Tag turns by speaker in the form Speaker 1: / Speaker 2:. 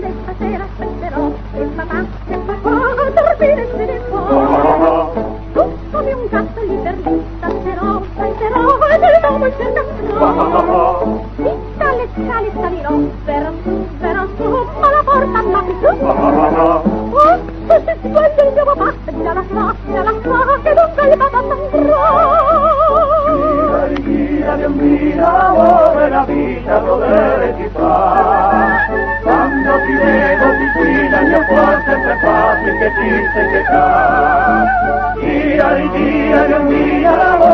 Speaker 1: e stasera aspetterò e mamma che fa qua a dormire se ne fa. Tu come un gatto lì per lì salterò e del domo il cercasserò. Sì, dalle scale salirò, verrò su, ma la porta ma più su. Oh, se si guarda il mio papà, gira la fa, che non ve vada andrò.
Speaker 2: Gira, bambina, ora la vita dovere ti fa. Quando ti vedo vicina, il mio cuore sempre fa, che ti sei che ca. Gira, bambina,